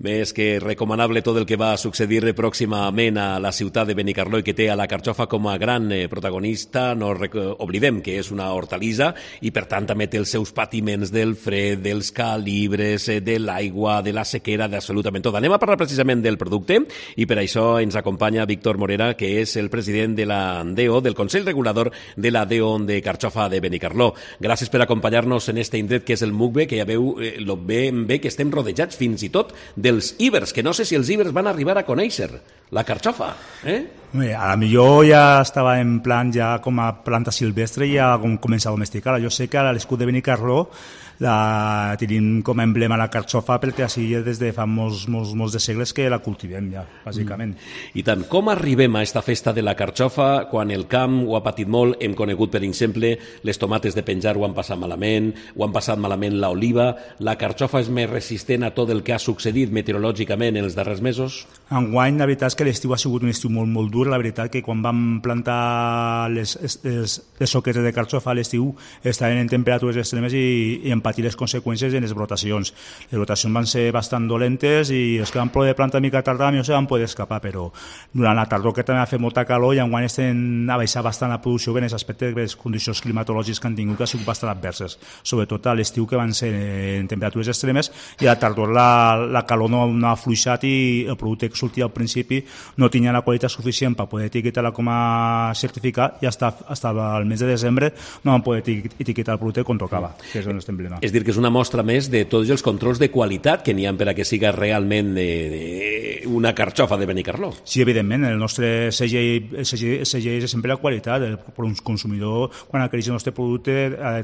Més que recomanable tot el que va succeir pròximament a la ciutat de Benicarló i que té a la carxofa com a gran protagonista. No oblidem que és una hortalissa i per tant també té els seus patiments del fred, dels calibres, de l'aigua, de la sequera, d'absolutament tot. Anem a parlar precisament del producte i per això ens acompanya Víctor Morera, que és el president de la DEO, del Consell Regulador de la DEO de Carxofa de Benicarló. Gràcies per acompanyar-nos en este indret que és el Mugbe, que ja veu lo ben bé que estem rodejats fins i tot dels íbers, que no sé si els íbers van arribar a conèixer la carxofa. A la millor ja estava en plan ja com a planta silvestre i ja comença a domesticar-la. Jo sé que a l'escut de Benicarló la tenim com a emblema la carxofa perquè així des de fa molts de segles que la cultivem ja, bàsicament. I tant, com arribem a esta festa de la carxofa quan el camp ho ha patit molt? Hem conegut, per exemple, les tomates de penjar ho han passat malament, l'oliva. La carxofa és més resistent a tot el que ha succeït meteorològicament en els darrers mesos? Enguany, la veritat és que l'estiu ha sigut un estiu molt dur. La veritat que quan vam plantar les soquetes de carxofa a l'estiu estaven en temperatures extremes i en patir les conseqüències en les brotacions. Les brotacions van ser bastant dolentes i els que van poder plantar mica tardar no se van poder escapar, però durant la tardor que també ha fet molta calor i enguany estem a baixar bastant la producció en aquest aspecte que les condicions climatològiques que han tingut han sigut bastant adverses, sobretot a l'estiu que van ser en temperatures extremes i a la tardor la calor no ha fluixat i el producte que sortia al principi no tenia la qualitat suficient per poder etiquetar-la com a certificat i fins al mes de desembre no van poder etiquetar el producte com tocava, que és el nostre emblema. És dir, que és una mostra més de tots els controls de qualitat que n'hi ha per a que siga realment una carxofa de Benicarló. Sí, evidentment, el nostre segell és sempre la qualitat. El consumidor, quan adquireix el nostre producte,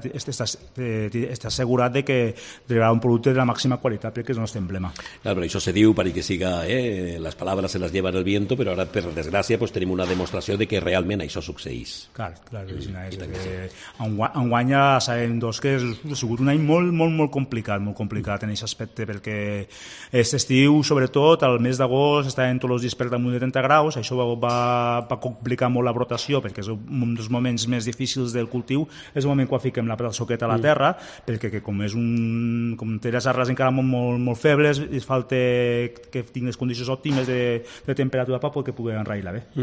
està assegurat de que rebrà un producte de la màxima qualitat perquè és el nostre emblema. Clar, però això se diu perquè siga, les paraules se les lleva el viento, però ara, per desgràcia, tenim una demostració de que realment això succeeix. Clar, enguany ja sabem que ha sigut un any molt complicat en aquest aspecte, perquè aquest estiu, sobretot, al mes d'agost estaven tots els dies per damunt de 30 graus, això va complicar molt la brotació, perquè és un dels moments més difícils del cultiu, és el moment quan fiquem la soqueta a la terra, perquè com té les arrels encara molt febles, i falta que tingui les condicions òptimes de temperatura perquè pugui enraïlar bé.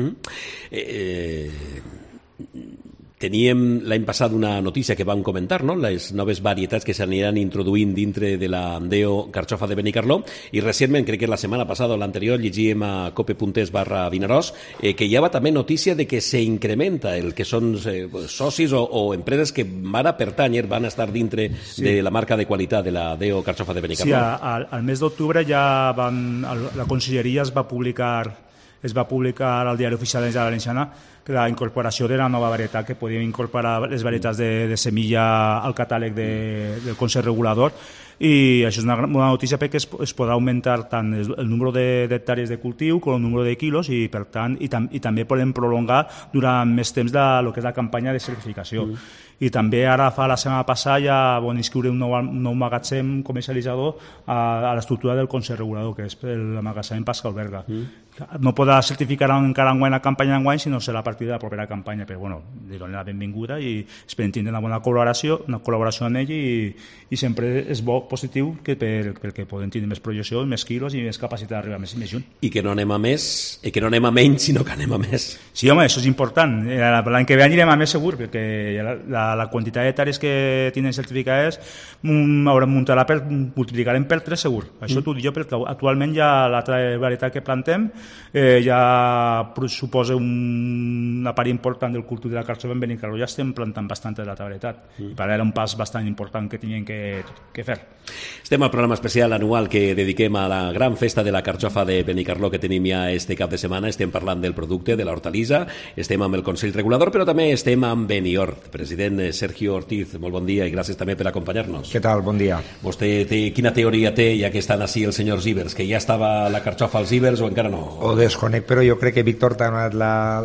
Teníem l'any passat una notícia que vam comentar, no? Les noves varietats que s'aniran introduint dintre de la DEO Carxofa de Benicarló, i recentment, crec que la setmana passada o l'anterior, llegíem a cope.es/Vinaròs que hi havia també notícia de que s'incrementa el que són socis o empreses que van a pertànyer, van a estar dintre de la marca de qualitat de la DEO Carxofa de Benicarló. Sí, al mes d'octubre ja la Conselleria es va publicar al Diari Oficial de la Valenciana la incorporació de la nova varietat, que podíem incorporar les varietats de semilla al catàleg del Consell Regulador, i això és una notícia perquè es podrà augmentar tant el número d'hectàrees de cultiu com el número de quilos i per tant i també podem prolongar durant més temps el que és la campanya de certificació. I també ara la setmana passada ja van inscriure un nou magatzem comercialitzador a l'estructura del Consell Regulador, que és el magatzem Pascal Berga. No podrà certificar encara enguany la campanya d'enguany, sinó serà a partir de la propera campanya, però li donem la benvinguda i esperem tindre una bona col·laboració amb ell i sempre és bo, positiu, perquè podem tindre més projecció, més quilos i més capacitat d'arribar més junt. I que no anem a més, i que no anem a menys, sinó que anem a més. Sí, home, això és important. L'any que ve anirem a més segur, perquè la quantitat d'hectàrees que tenen certificades multiplicarem per 3 segur. Això t'ho dic jo, perquè actualment ja l'altra varietat que plantem ja suposa una part important del cultiu de la carxofa en Benicarló. Ja estem plantant bastant de l'altra varietat i per ara era un pas bastant important que teníem que fer. Estem al programa especial anual que dediquem a la gran festa de la carxofa de Benicarló que tenim ja este cap de setmana. Estem parlant del producte, de l'hortalissa, estem amb el Consell Regulador, però també estem amb Beniort. President Sergio Ortiz, molt bon dia i gràcies també per acompanyar-nos. Què tal? Bon dia. Vostè quina teoria té, ja que estan així els senyors íbers, que ja estava la carxofa als íbers o encara no? Ho desconec, però jo crec que Víctor t'ha donat la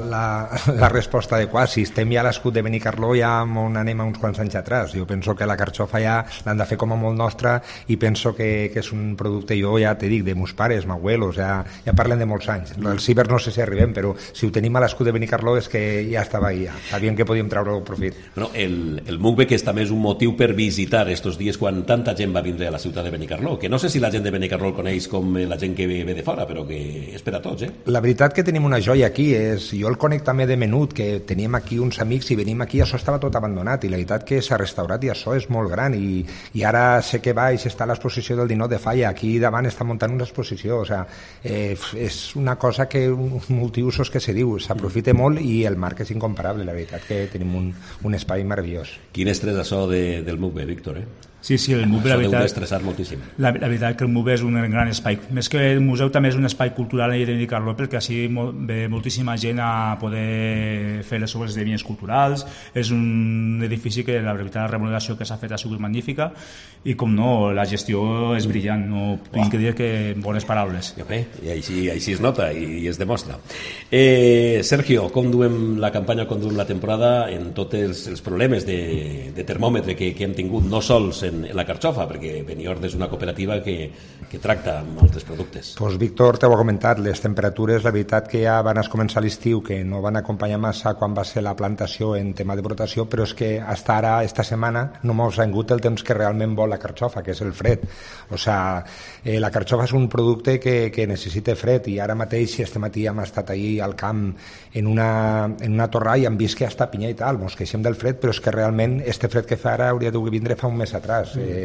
la resposta adequada. Si estem ja a l'escut de Benicarló, ja on anem a uns quants anys atrás. Jo penso que la carxofa ja l'han de fer com a molt nostra i penso que és un producte, jo ja te dic, de meus pares, m'abuelos, ja parlen de molts anys. El ciber no sé si arribem, però si ho tenim a l'escut de Benicarló és que ja estava ahí, ja. Sabíem que podíem treure el profit. Bueno, el Mugbe, que és també és un motiu per visitar estos dies quan tanta gent va vindre a la ciutat de Benicarló, que no sé si la gent de Benicarló el coneix com la gent que ve de fora, però que és per a tots, La veritat que tenim una joia aquí, jo el conec també de menut, que teníem aquí uns amics i venim aquí, això estava tot abandonat i la veritat que s'ha restaurat i això és molt gran i ara sé que baix està l'exposició del 19 de Falla, aquí davant està muntant una exposició, o sigui, és una cosa que multiusos que se diu, s'aprofita molt i el marc és incomparable, la veritat que tenim un espai meravellós. Quin estrès això del Mugbe, Víctor, Sí, el MUB, la veritat, deu estressar moltíssim. La veritat que el MUB és un gran espai. Més que el museu també és un espai cultural a Benicarló, perquè així ve moltíssima gent a poder fer les seves esdeveniments culturals. És un edifici que la veritat la remodelació que s'ha fet ha sigut magnífica i com no, la gestió és brillant, no tinc que dir que bones paraules. I així es nota i es demostra. Sergio, com duem la campanya, com duem la temporada en tots els problemes de termòmetre que hem tingut, no sols en la carxofa, perquè Beniord és una cooperativa que tracta amb altres productes. Doncs Víctor, t'ho ha comentat, les temperatures, la veritat que ja van començar l'estiu, que no van acompanyar massa quan va ser la plantació en tema de brotació, però és que fins ara, esta setmana, no mos ha vingut el temps que realment vol la carxofa, que és el fred. O sigui, la carxofa és un producte que necessita fred i ara mateix, este matí hem estat ahir al camp en una torrà i hem vist que està pinya i tal, mos queixem del fred, però és que realment este fred que fa ara hauria de vindre fa un mes atrás.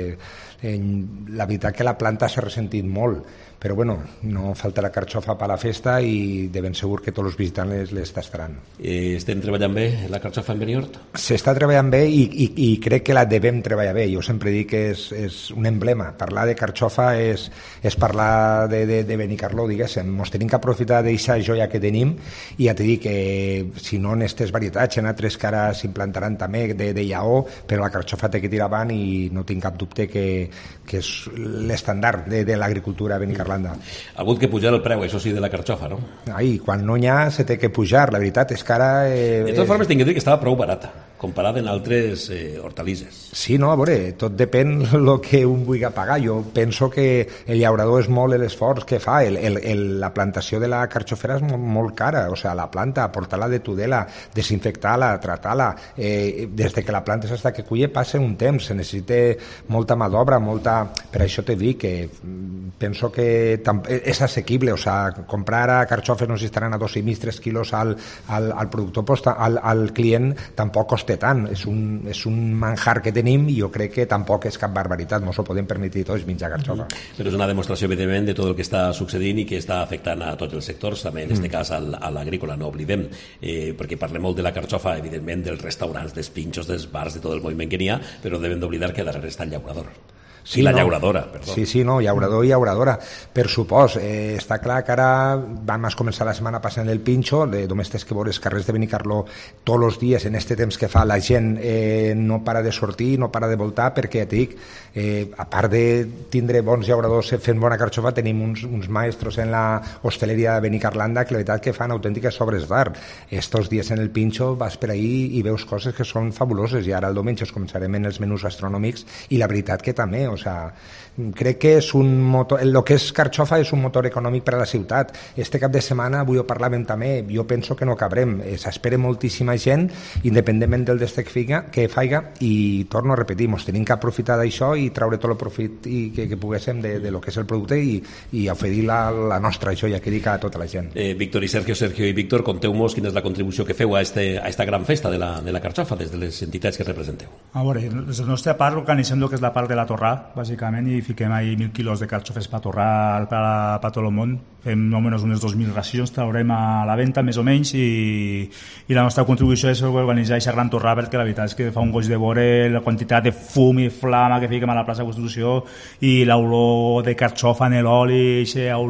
La veritat que la planta s'ha ressentit molt, però bueno, no falta la carxofa per a la festa i de ben segur que tots els visitants les tastaran. Estem treballant bé la carxofa en Beniord? S'està treballant bé i crec que la devem treballar bé. Jo sempre dic que és un emblema. Parlar de carxofa és parlar de Benicarló, diguéssim. Ens tenim que aprofitar d'aquesta joia que tenim i ja t'he dit que si no en aquestes varietats, en altres que ara s'implantaran també de llaor, però la carxofa té que tirar avant i no tinc cap dubte que és l'estàndard de l'agricultura a Benicarló. Ha hagut que pujar el preu, això sí, de la carxofa, no? Quan no n'hi ha, se té que pujar. La veritat és que ara... De totes formes, tinc que dir que estava prou barata, comparada amb altres hortalisses. Sí, no, a veure, tot depèn del que un vulgui pagar. Jo penso que el llaurador és molt l'esforç que fa. La plantació de la carxofera és molt cara. O sigui, la planta, portar-la de Tudela, desinfectar-la, tratar-la, des de que la planta fins que culle passa un temps. Se necessita molta mà d'obra, molta... Per això t'he dit que penso que és assequible, o sigui, comprar a carxofes no estaran a 2,5-3 quilos al productor, al client tampoc costa tant, és un manjar que tenim i jo crec que tampoc és cap barbaritat, no s'ho podem permetre tots menjar carxofa. Però és una demostració evidentment de tot el que està succeint i que està afectant a tots els sectors, també en aquest cas a l'agrícola, no oblidem, perquè parlem molt de la carxofa, evidentment dels restaurants, dels pinxos, dels bars, de tot el moviment que n'hi ha, però no devem d'oblidar que darrere està el llaurador. Sí, la llauradora, perdó. Sí, no, llaurador i llauradora. Per supòs, està clar que ara vam començar la setmana passant el pinxo, només tens que veure els carrers de Benicarló tots els dies, en aquest temps que fa la gent no para de sortir, no para de voltar, perquè ja dic, a part de tindre bons llauradors fent bona carxofa, tenim uns maestros en la hosteleria de Benicarlanda que la veritat que fan autèntiques obres d'art. Estos dies en el pinxo vas per ahí i veus coses que són fabuloses i ara el diumenge començarem en els menús gastronòmics i la veritat que també, o sigui, crec que és un motor, el que és carxofa és un motor econòmic per a la ciutat. Este cap de setmana, avui ho parlàvem també, jo penso que no cabrem, s'espera moltíssima gent, independentment del destec que faiga, i torno a repetir, ens tenim que aprofitar d'això i treure tot el profit que poguéssim de lo que és el producte i oferir la nostra joia que dic a tota la gent. Víctor i Sergio i Víctor, conteu-nos quina és la contribució que feu a esta gran festa de la carxofa des de les entitats que representeu. A veure, des de la nostra part organitzem el que és la part de la torrà, bàsicament, i fiquem ahí 1.000 quilos de carxofes per torrar per tot el món. Fem més o menys unes 2.000 racions, traurem a la venda més o menys, i la nostra contribució és organitzar aquesta gran torrà, perquè la veritat és que fa un goig de veure la quantitat de fum i flama que fiquem a la plaça de Constitució i l'olor de carxofa en l'oli,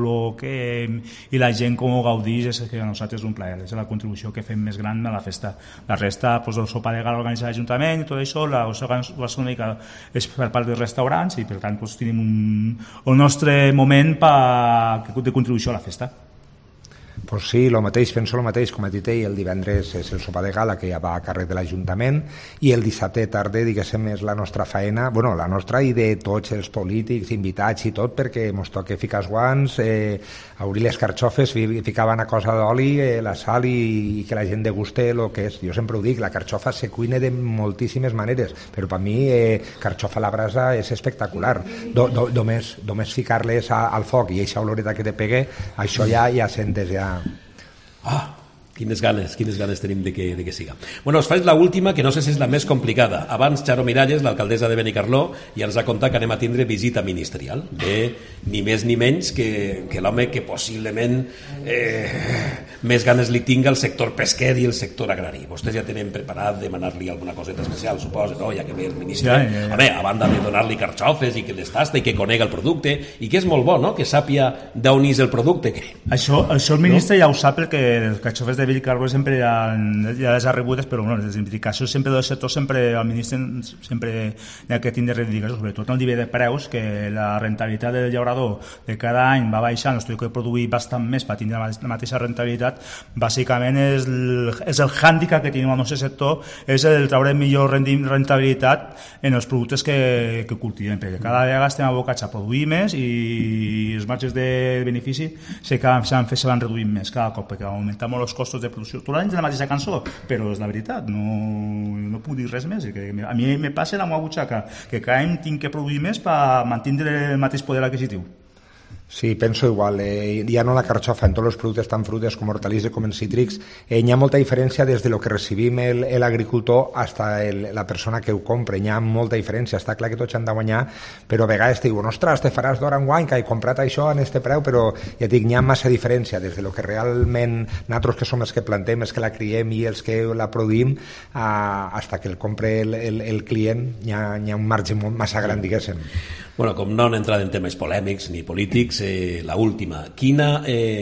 i la gent com ho gaudix, és que a nosaltres és un plaer, és la contribució que fem més gran a la festa. La resta, el sopar de gala organitzat l'Ajuntament i tot això, la gasronòmica és per part dels restaurants i per tant tenim el nostre moment de contribució a la festa. Pues sí, penso el mateix, com a dit ell, el divendres és el sopar de gala que ja va a càrrec de l'Ajuntament i el dissabte tarda, diguéssim, és la nostra faena, bueno, la nostra i de tots els polítics, invitats i tot, perquè mos toca ficar els guants, obrir les carxofes, ficar una cosa d'oli, la sal i que la gent deguste el que és. Jo sempre ho dic, la carxofa se cuina de moltíssimes maneres, però per mi carxofa a la brasa és espectacular. Només ficar-les al foc i eixa oloreta que te pegue, això ja sentes ja. Quines ganes tenim de que siga. Bueno, us faig l'última, que no sé si és la més complicada. Abans, Charo Miralles, l'alcaldessa de Benicarló, ja ens ha contat que anem a tindre visita ministerial de ni més ni menys que l'home que possiblement més ganes li tinga el sector pesquer i el sector agrari. Vostès ja tenen preparat demanar-li alguna coseta especial, suposo, no? Ja que ve el ministre. A veure, a banda de donar-li carxofes i que les tasta i que conega el producte, i que és molt bo, no?, que sàpia d'on és el producte. Això el ministre ja ho sap, perquè els carxofes de Benicarló sempre ja les ha rebudes, però bueno, les reivindicacions sempre del sector, sempre el ministre sempre hi ha que tindre reivindicacions, sobretot el nivell de preus, que la rentabilitat del llaurador de cada any va baixant, es té que produir bastant més per tindre la mateixa rentabilitat. Bàsicament és el hàndicap que tenim al nostre sector, és el treure millor rentabilitat en els productes que cultivem, perquè cada vegada estem abocats a produir més i els marges de benefici se van reduint més cada cop, perquè augmentant molt els costos de producció. Tot l'any és la mateixa cançó, però és la veritat, no puc dir res més. A mi me passa la meva butxaca, que cada any tinc que produir més per mantenir el mateix poder adquisitiu. Sí, penso igual. Ja no la carxofa, en tots els productes, tant fruites com hortalisses com en cítrics, hi ha molta diferència des de lo que recibim l'agricultor hasta la persona que ho compra. Hi ha molta diferència. Està clar que tots han de guanyar, però a vegades te diuen, ostres, te faràs d'hora enguany, que he comprat això en este preu, però ja et dic, hi ha massa diferència des de lo que realment nosaltres, que som els que plantem, els que la criem i els que la produïm, hasta que el compre el client, hi ha un marge massa gran, diguéssim. Bueno, com no han entrat en temes polèmics ni polítics, la última. Quina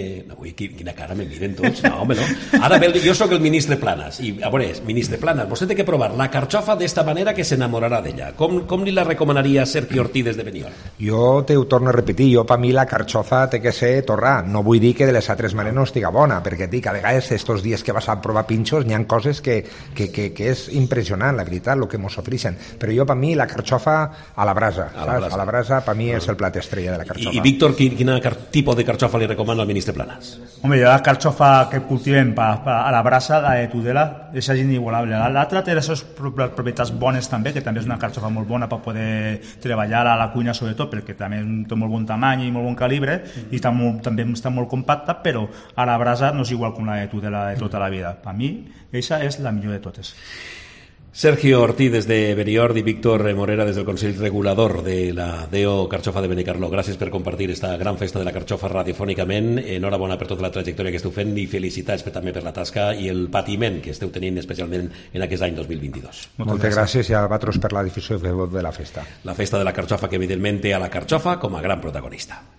cara me miren tots? No, home, no. Ara jo sóc el ministre Planas, i a veure, ministre Planas, vostè té que provar la carxofa d'esta manera que s'enamorarà d'ella. Com li la recomanaria Sergio Ortiz des de Benidorm? Jo ho torno a repetir, per mi la carxofa té que ser torrà. No vull dir que de les altres maneres no estiga bona, perquè dic, a vegades estos dies que vas a provar pinxos n'hi ha coses que és impressionant, la veritat, el que mos ofreixen. Però jo, per mi, la carxofa a la brasa, saps? A la brasa, per mi, és el plat estrella de la carxofa. I Víctor, quin tipus de carxofa li recomana al ministre Planas? Home, la carxofa que cultivem a la brasa, la de Tudela, és inigualable. L'altra té les seves propietats bones també, que també és una carxofa molt bona per poder treballar a la cuina, sobretot, perquè també té molt bon tamany i molt bon calibre, i també està molt compacta, però a la brasa no és igual com la de Tudela de tota la vida. Per mi, aquesta és la millor de totes. Sergio Ortiz des de Benidorm i Víctor Morera des del Consell Regulador de la DEO Carxofa de Benicarló. Gràcies per compartir esta gran festa de la carxofa radiofònicament. Enhorabona per tota la trajectòria que esteu fent i felicitats també per la tasca i el patiment que esteu tenint especialment en aquest any 2022. Moltes gràcies i a vosaltres per la difusió de la festa. La festa de la carxofa que evidentment té a la carxofa com a gran protagonista.